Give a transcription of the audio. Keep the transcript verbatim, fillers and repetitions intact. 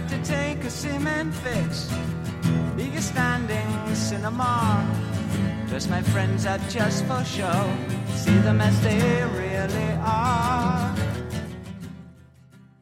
like to take a cement fix, leave you standing cinema. Dress my friends up just for show, see them as they really are.